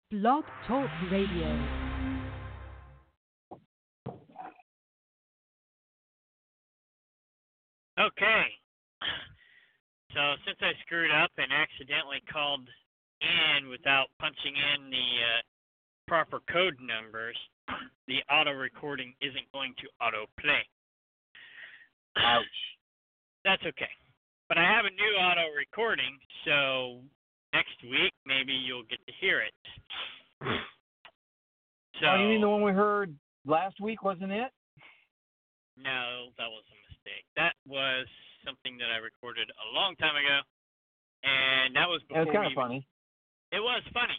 Blog Talk Radio. Okay. So since I screwed up and accidentally called in without punching in the proper code numbers, the auto recording isn't going to auto play. Ouch. That's okay. But I have a new auto recording, so next week maybe you'll get to hear it. So, Oh, you mean the one we heard last week, wasn't it? No, that was a mistake. That was something that I recorded a long time ago, and that was before. It was kind of funny. It was funny.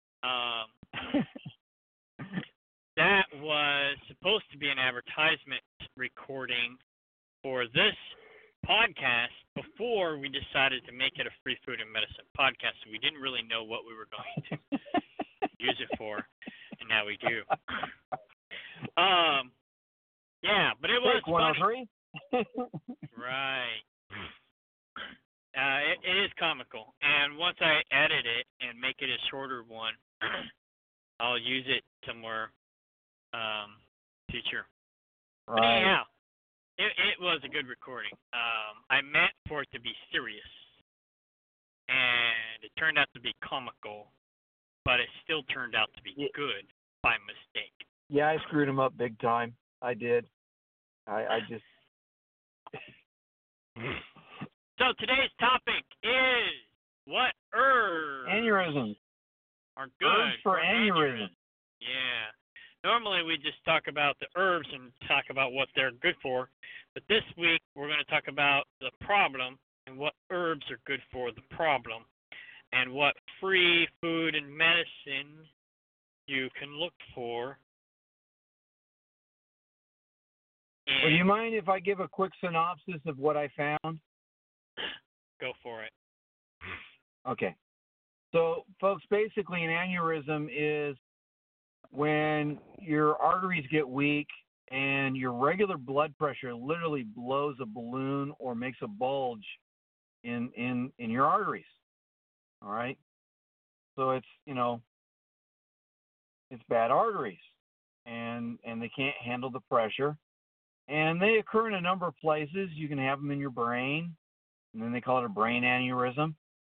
That was supposed to be an advertisement recording for this podcast before we decided to make it a free food and medicine podcast. So we didn't really know what we were going to use it for, and now we do. Yeah, but it was funny. Right. It is comical, and once I edit it and make it a shorter one, I'll use it somewhere future. Right. But anyhow, it was a good recording. I meant for it to be serious, and it turned out to be comical, but it still turned out to be good by mistake. Yeah, I screwed him up big time. I did. I just... So today's topic is what herbs Aneurysms. are good Herbs for aneurysm. Yeah. Normally we just talk about the herbs and talk about what they're good for, but this week we're going to talk about the problem and what herbs are good for the problem and what free food and medicine you can look for. Well, do you mind if I give a quick synopsis of what I found? Go for it. Okay. So, folks, basically an aneurysm is when your arteries get weak and your regular blood pressure literally blows a balloon or makes a bulge in your arteries. All right? So it's, it's bad arteries and they can't handle the pressure. And they occur in a number of places. You can have them in your brain, and then they call it a brain aneurysm.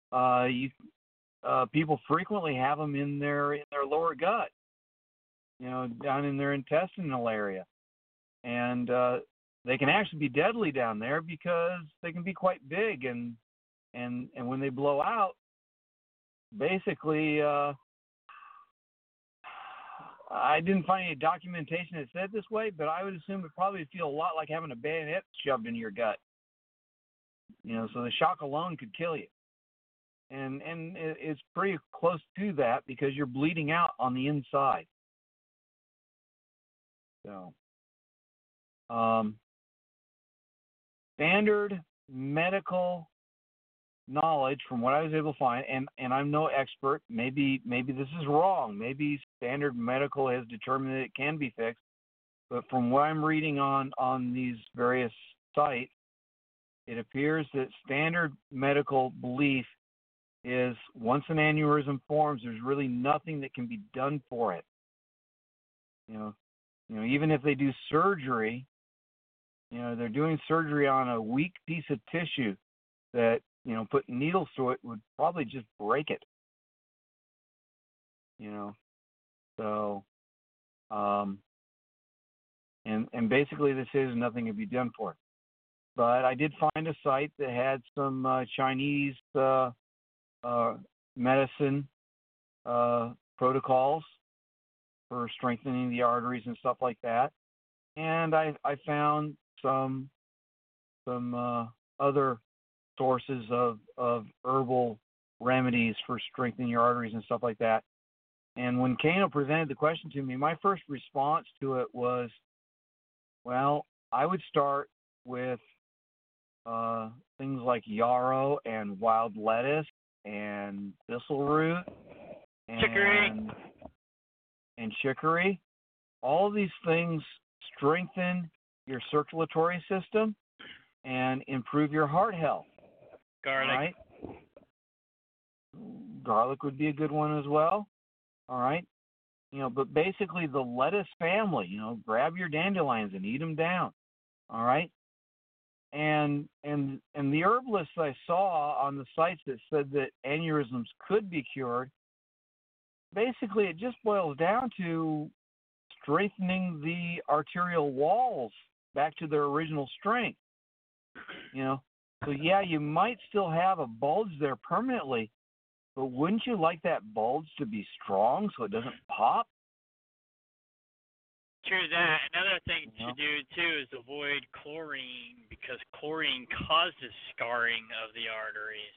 People frequently have them in their lower gut, down in their intestinal area, and they can actually be deadly down there because they can be quite big, and when they blow out, basically. I didn't find any documentation that said this way, but I would assume it probably feel a lot like having a bayonet shoved in your gut. So the shock alone could kill you. And it's pretty close to that because you're bleeding out on the inside. So, standard medical knowledge from what I was able to find, and I'm no expert. Maybe this is wrong. Maybe standard medical has determined that it can be fixed. But from what I'm reading on these various sites, it appears that standard medical belief is once an aneurysm forms, there's really nothing that can be done for it. Even if they do surgery, they're doing surgery on a weak piece of tissue that putting needles through it would probably just break it. So, and basically this is nothing can be done for it. But I did find a site that had some Chinese medicine protocols for strengthening the arteries and stuff like that. And I found some other sources of herbal remedies for strengthening your arteries and stuff like that. And when Kano presented the question to me, my first response to it was, well, I would start with things like yarrow and wild lettuce and thistle root and chicory. All of these things strengthen your circulatory system and improve your heart health. Garlic. Right? Garlic would be a good one as well. All right, but basically the lettuce family. Grab your dandelions and eat them down. All right, and the herbalists I saw on the sites that said that aneurysms could be cured, basically it just boils down to strengthening the arterial walls back to their original strength. So yeah, you might still have a bulge there permanently, but wouldn't you like that bulge to be strong so it doesn't pop? True that. Another thing to do too is avoid chlorine, because chlorine causes scarring of the arteries.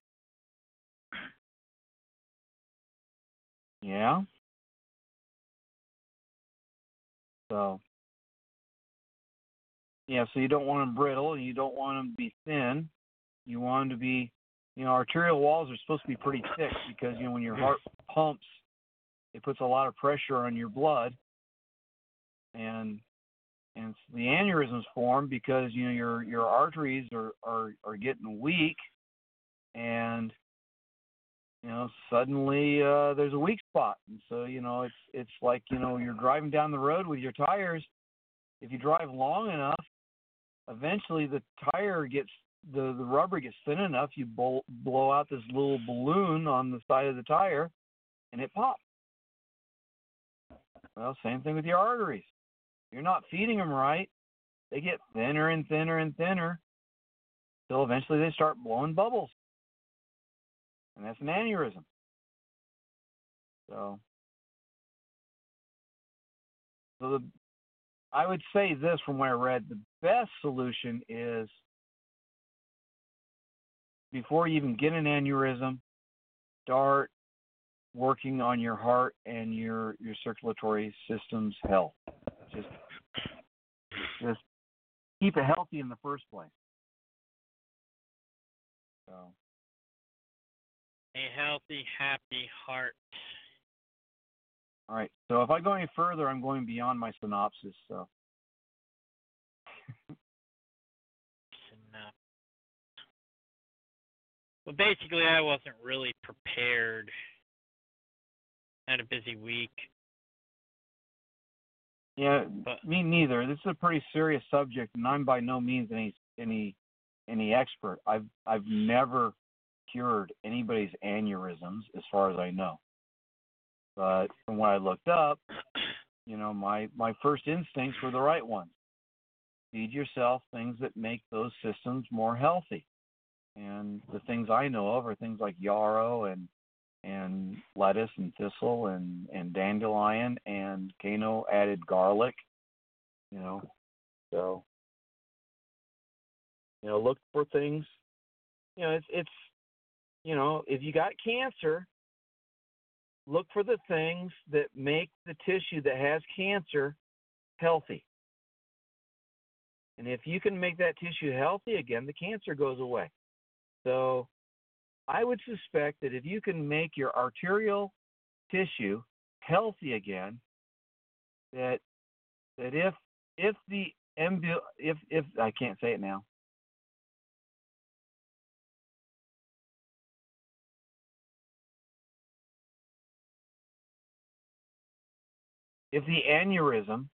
Yeah. So you don't want them brittle, and you don't want them to be thin. You want them to be, arterial walls are supposed to be pretty thick because, when your heart pumps, it puts a lot of pressure on your blood, and the aneurysms form because your arteries are getting weak, and suddenly there's a weak spot, and so it's like you're driving down the road with your tires. If you drive long enough, eventually the tire gets the rubber gets thin enough. You blow out this little balloon on the side of the tire, and it pops. Well, same thing with your arteries. You're not feeding them right. They get thinner and thinner and thinner, till eventually they start blowing bubbles, and that's an aneurysm. So I would say this from what I read: the best solution is, before you even get an aneurysm, start working on your heart and your circulatory system's health. Just keep it healthy in the first place. So, a healthy, happy heart. All right. So if I go any further, I'm going beyond my synopsis. So. Well, basically, I wasn't really prepared. I had a busy week. Yeah, me neither. This is a pretty serious subject, and I'm by no means any expert. I've never cured anybody's aneurysms, as far as I know. But from what I looked up, my first instincts were the right ones. Feed yourself things that make those systems more healthy. And the things I know of are things like yarrow and lettuce and thistle and dandelion and Kano added garlic. So look for things. It's if you got cancer, look for the things that make the tissue that has cancer healthy. And if you can make that tissue healthy again, the cancer goes away. So I would suspect that if you can make your arterial tissue healthy again, that if I can't say it now. If the aneurysm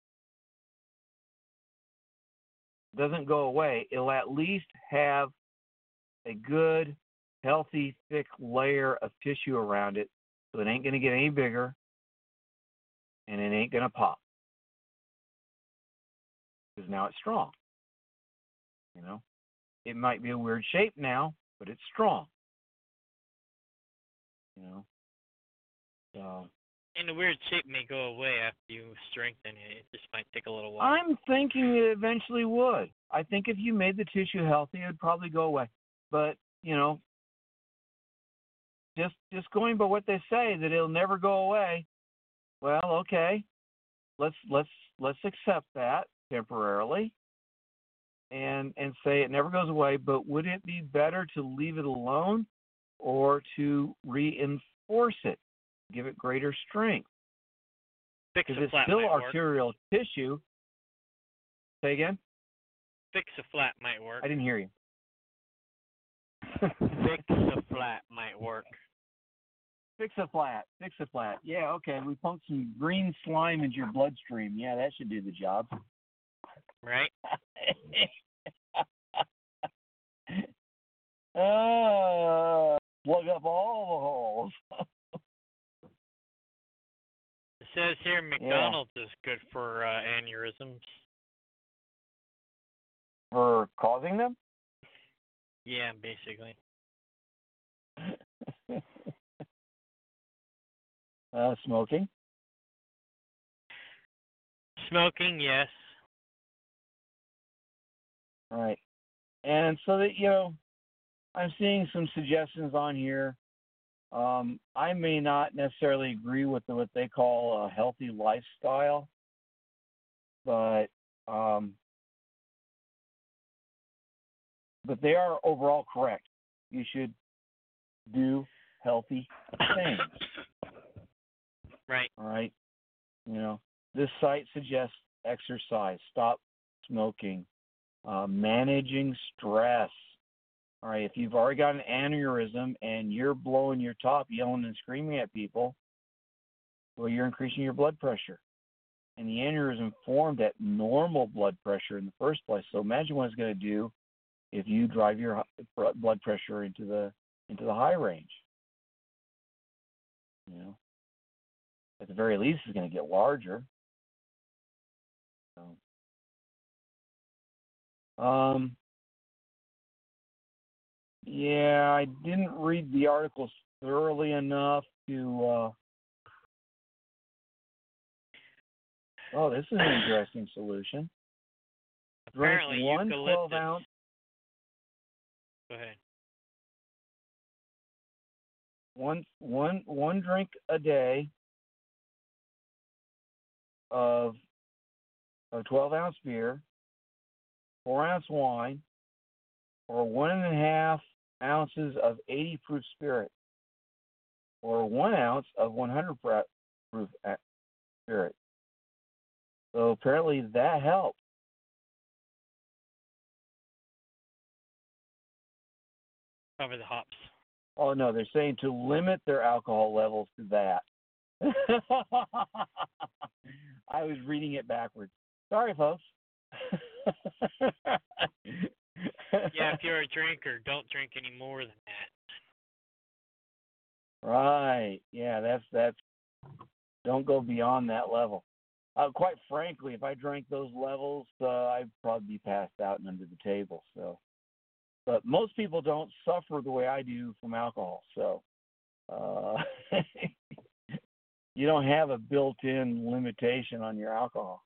doesn't go away, it'll at least have a good, healthy, thick layer of tissue around it, so it ain't going to get any bigger, and it ain't going to pop. Because now it's strong. It might be a weird shape now, but it's strong. So. And the weird shape may go away after you strengthen it. It just might take a little while. I'm thinking it eventually would. I think if you made the tissue healthy, it would probably go away. But, just going by what they say, that it'll never go away. Well, okay. Let's accept that temporarily and say it never goes away, but would it be better to leave it alone or to reinforce it, give it greater strength? Because it's still arterial tissue. Say again? Fix a flat might work. I didn't hear you. Fix a flat might work. Fix a flat. Yeah, okay. We pumped some green slime into your bloodstream. Yeah, that should do the job. Right? Plug up all the holes. It says here McDonald's is good for aneurysms. For causing them? Yeah, basically. Smoking? Smoking, yes. All right. And so that, I'm seeing some suggestions on here. I may not necessarily agree with what they call a healthy lifestyle, but they are overall correct. You should do healthy things. Right. All right. This site suggests exercise, stop smoking, managing stress. All right. If you've already got an aneurysm and you're blowing your top, yelling and screaming at people, well, you're increasing your blood pressure. And the aneurysm formed at normal blood pressure in the first place. So imagine what it's going to do if you drive your blood pressure into the high range. At the very least, it's going to get larger. Yeah, I didn't read the articles thoroughly enough to. This is an interesting solution. Apparently, Drink one eucalyptus. 12-ounce. Go ahead. One drink a day of 12-ounce beer, 4-ounce wine, or 1.5 ounces of 80 proof spirit, or 1 ounce of 100 proof spirit. So apparently that helps. Cover the hops. Oh no, they're saying to limit their alcohol levels to that. I was reading it backwards. Sorry, folks. Yeah, if you're a drinker, don't drink any more than that. Right. Yeah, that's don't go beyond that level. Quite frankly, if I drank those levels, I'd probably be passed out and under the table. So, but most people don't suffer the way I do from alcohol. So, you don't have a built-in limitation on your alcohol.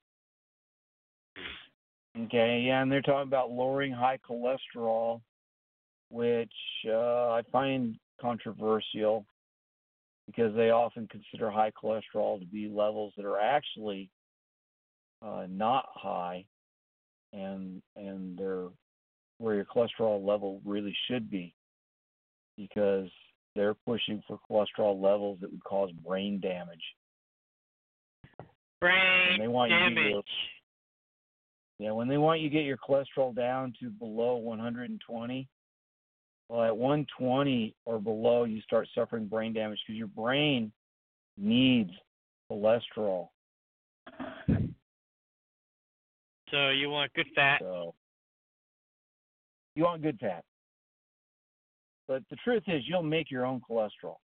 Okay, yeah, and they're talking about lowering high cholesterol, which I find controversial because they often consider high cholesterol to be levels that are actually not high, and they're where your cholesterol level really should be, because they're pushing for cholesterol levels that would cause brain damage. Brain damage. When they want you to get your cholesterol down to below 120, well, at 120 or below, you start suffering brain damage because your brain needs cholesterol. So you want good fat. So you want good fat. But the truth is, you'll make your own cholesterol.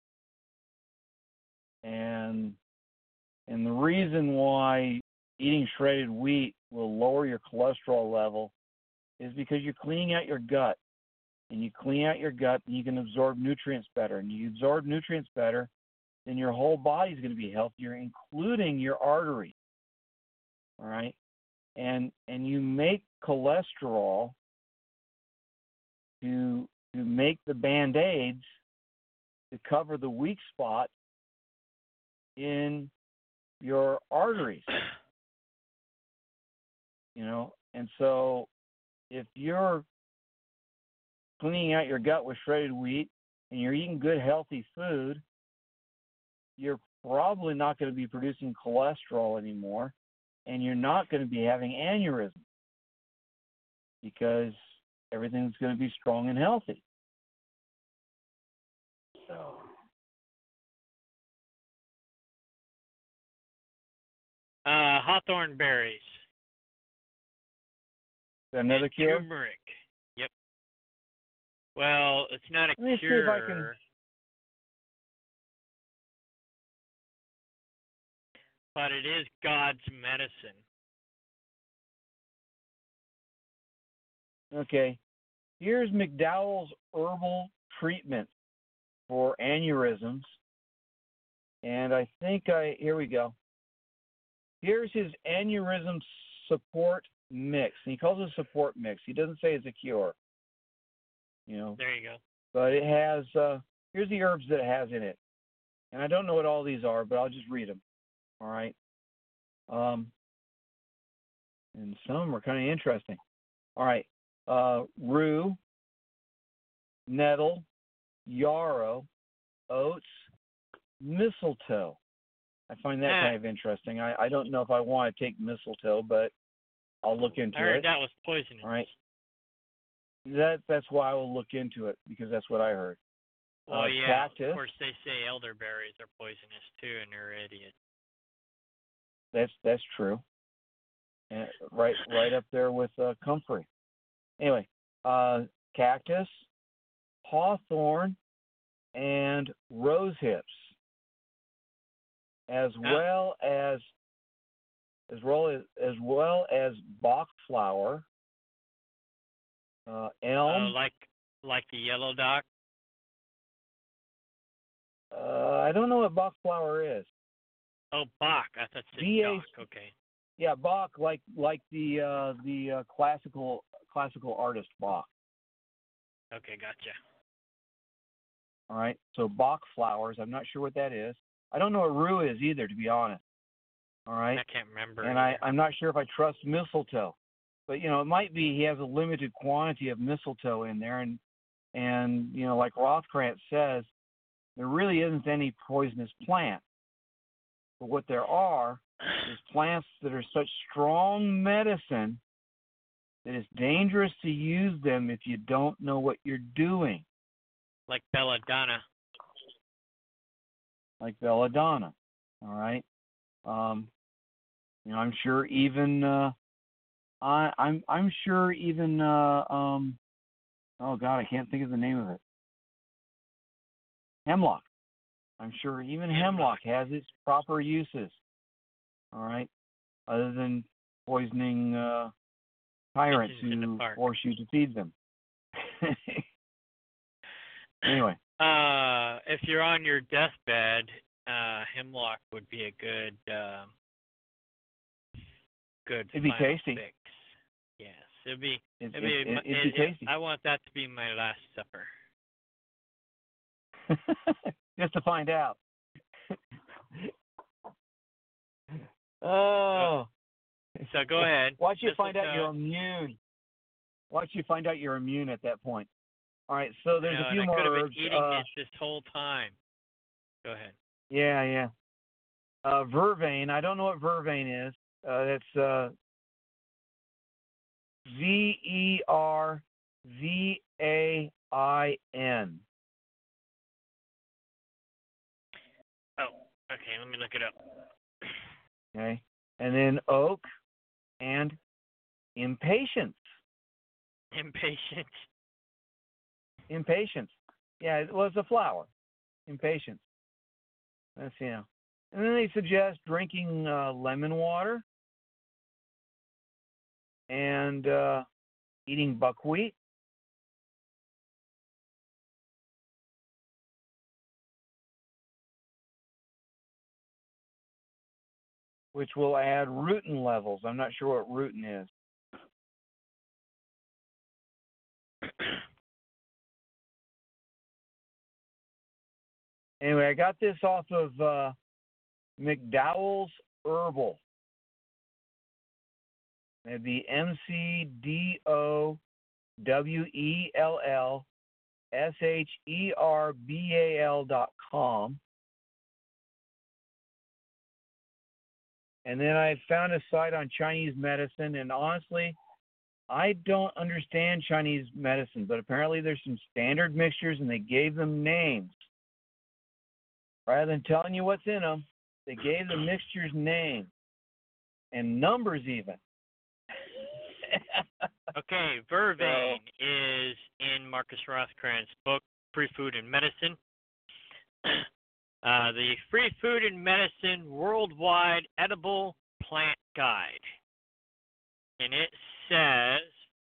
And the reason why eating shredded wheat will lower your cholesterol level is because you're cleaning out your gut. And you clean out your gut, and you can absorb nutrients better. And you absorb nutrients better, then your whole body is going to be healthier, including your arteries. All right? And you make cholesterol to make the Band-Aids to cover the weak spot in your arteries. And so if you're cleaning out your gut with shredded wheat and you're eating good, healthy food, you're probably not going to be producing cholesterol anymore, and you're not going to be having aneurysms because everything's going to be strong and healthy. So, hawthorn berries. Another and cure? Turmeric. Yep. Well, it's not a Let me cure. see if I can. But it is God's medicine. Okay. Here's McDowell's herbal treatment for aneurysms. And I think here we go. Here's his aneurysm support mix. And he calls it a support mix. He doesn't say it's a cure. You know. There you go. But it has, here's the herbs that it has in it. And I don't know what all these are, but I'll just read them. All right. And some of them are kind of interesting. All right. Rue, nettle, yarrow, oats, mistletoe. I find that kind of interesting. I don't know if I want to take mistletoe, but I'll look into it. I heard that was poisonous. All right. That's why I will look into it, because that's what I heard. Well, yeah. Cactus. Of course, they say elderberries are poisonous too, and they're idiots. That's true. And right up there with comfrey. Anyway, cactus, hawthorn, and rose hips, as well as Bach flower, elm. Like the yellow dock. I don't know what Bach flower is. Oh, Bach. I thought you said dock. Okay. Yeah, Bach, like the classical artist Bach. Okay, gotcha. All right, so Bach flowers. I'm not sure what that is. I don't know what rue is either, to be honest. All right. I can't remember. And I'm not sure if I trust mistletoe, but it might be he has a limited quantity of mistletoe in there, and like Rothkrantz says, there really isn't any poisonous plant. But what there are is plants that are such strong medicine that it's dangerous to use them if you don't know what you're doing. Like belladonna. All right. I'm sure even I'm sure even oh God, I can't think of the name of it. Hemlock. I'm sure even hemlock has its proper uses. All right. Other than poisoning tyrants who force you to feed them. Anyway. If you're on your deathbed, hemlock would be a good It'd be tasty. Fix. Yes, it'd be tasty. I want that to be my last supper. Just to find out. Oh. So go ahead. Watch you find out you're immune. Watch you find out you're immune at that point. All right, so there's a few more I could have herbs. been eating it this whole time. Go ahead. Yeah. Vervain. I don't know what vervain is. That's Vervain. Oh, okay. Let me look it up. Okay, and then oak and impatience. Impatience. Yeah, it was a flower. Impatience. That's And then they suggest drinking lemon water and eating buckwheat. Which will add rutin levels. I'm not sure what rutin is. Anyway, I got this off of McDowell's Herbal. It'd be McDowellsherbal.com. And then I found a site on Chinese medicine, and honestly, I don't understand Chinese medicine, but apparently there's some standard mixtures, and they gave them names. Rather than telling you what's in them, they gave the mixtures names. and numbers even. Okay, vervain is in Marcus Rothkranz's book, Free Food and Medicine. The Free Food and Medicine Worldwide Edible Plant Guide. And it says,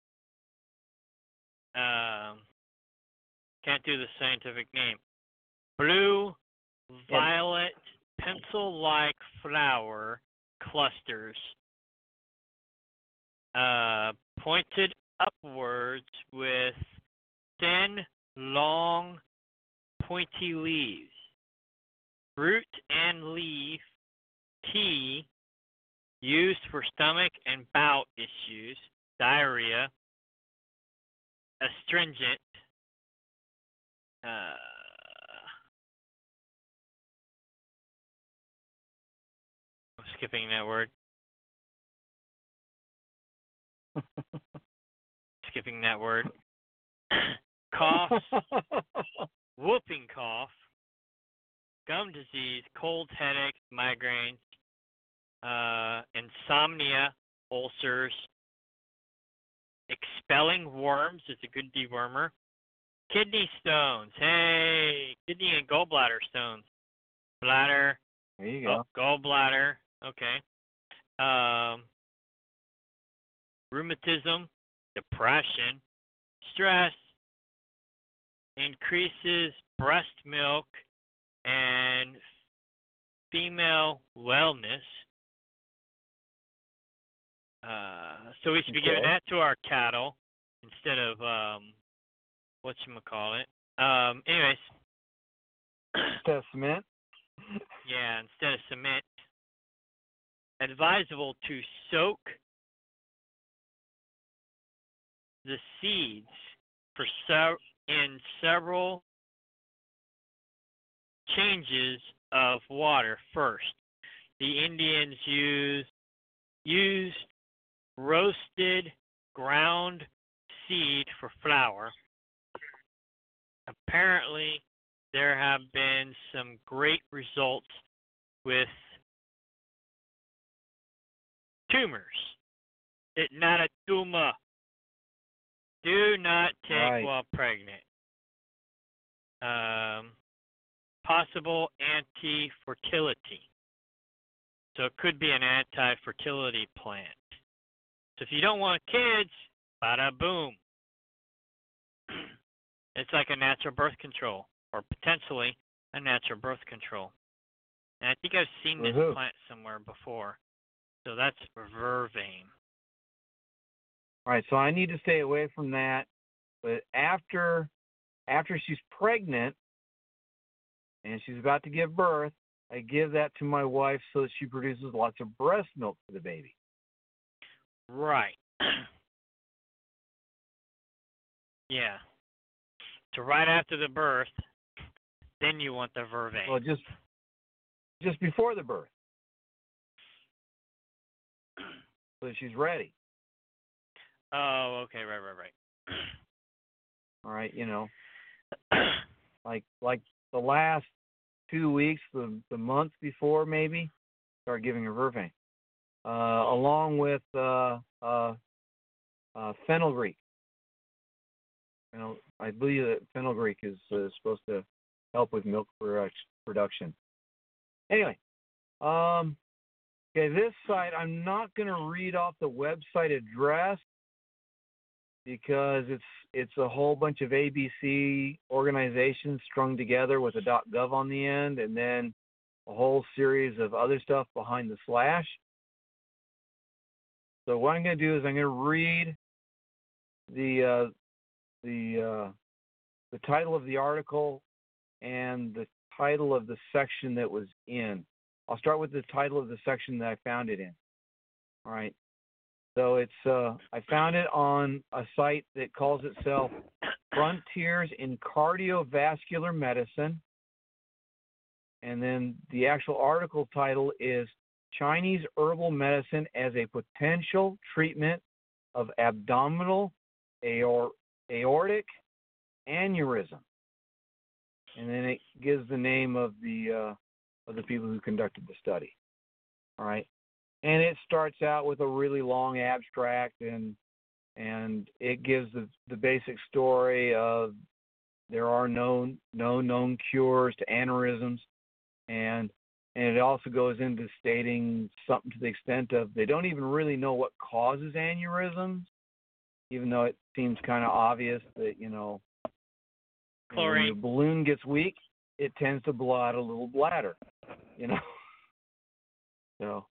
can't do the scientific name, blue, violet, pencil-like flower clusters, pointed upwards with thin, long, pointy leaves. Fruit and leaf tea used for stomach and bowel issues, diarrhea, astringent, I'm skipping that word. Skipping that word. Coughs, whooping cough, gum disease, colds, headaches, migraines, insomnia, ulcers, expelling worms is a good dewormer, kidney stones, hey, kidney and gallbladder stones, bladder, There you go. gallbladder, okay, rheumatism, depression, stress, increases breast milk and female wellness. So we should be giving that to our cattle instead of whatchamacallit. Anyways. Instead of cement? Yeah, instead of cement. Advisable to soak the seeds for in several changes of water first. The Indians used roasted ground seed for flour. Apparently, there have been some great results with tumors. It's not a tumor. Do not take while pregnant. Possible anti-fertility. So it could be an anti-fertility plant. So if you don't want kids, bada boom. It's like a natural birth control, or potentially a natural birth control. And I think I've seen this plant somewhere before. So that's vervain. All right, so I need to stay away from that. But after she's pregnant and she's about to give birth, I give that to my wife so that she produces lots of breast milk for the baby. Right. Yeah. So right after the birth, then you want the vervain. Well, just before the birth, so that she's ready. Oh, okay, right. All right, like the last 2 weeks, the month before maybe, start giving her vervain, along with fenugreek. I believe that fenugreek is supposed to help with milk production. Anyway, okay, this site, I'm not going to read off the website address because it's a whole bunch of ABC organizations strung together with a .gov on the end, and then a whole series of other stuff behind the slash. So what I'm going to do is I'm going to read the title of the article and the title of the section that was in. I'll start with the title of the section that I found it in. All right. So it's I found it on a site that calls itself Frontiers in Cardiovascular Medicine. And then the actual article title is Chinese Herbal Medicine as a Potential Treatment of Abdominal Aortic Aneurysm. And then it gives the name of the people who conducted the study. All right. and it starts out with a really long abstract, and it gives the basic story of there are no known cures to aneurysms, and it also goes into stating something to the extent of they don't even really know what causes aneurysms, even though it seems kind of obvious that, when your balloon gets weak, it tends to blow out a little bladder, So,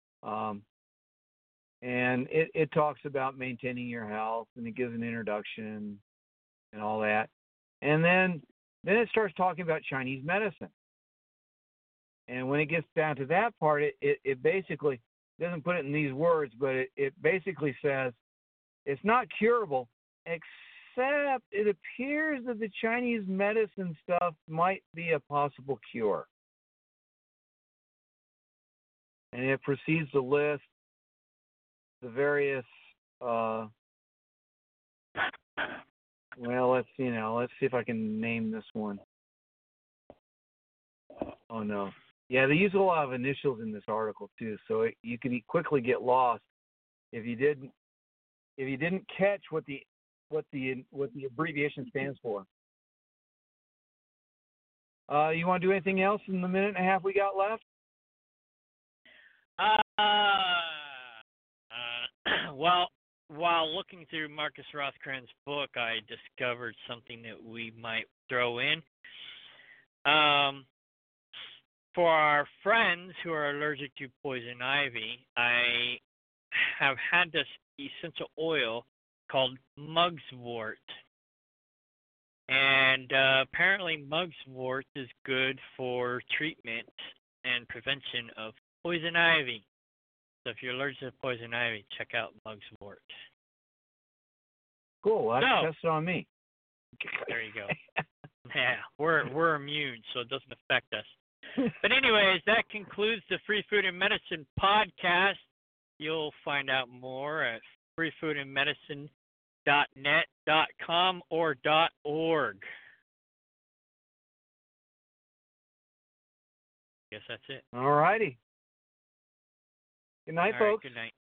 and it talks about maintaining your health, and it gives an introduction and all that. And then it starts talking about Chinese medicine. And when it gets down to that part, it basically doesn't put it in these words, but it basically says it's not curable, except it appears that the Chinese medicine stuff might be a possible cure. And it proceeds to list the various, let's see now. Let's see if I can name this one. Oh, no. Yeah, they use a lot of initials in this article too, so you can quickly get lost if you didn't catch what the abbreviation stands for. You want to do anything else in the minute and a half we got left? Well, while looking through Marcus Rothkran's book, I discovered something that we might throw in. For our friends who are allergic to poison ivy, I have had this essential oil called mugwort. And apparently mugwort is good for treatment and prevention of poison ivy. So if you're allergic to poison ivy, check out mugwort. Cool. That's on me. There you go. Yeah, we're immune, so it doesn't affect us. But anyways, that concludes the Free Food and Medicine podcast. You'll find out more at freefoodandmedicine.net.com or .org. Guess that's it. All righty. Good night, folks. Good night.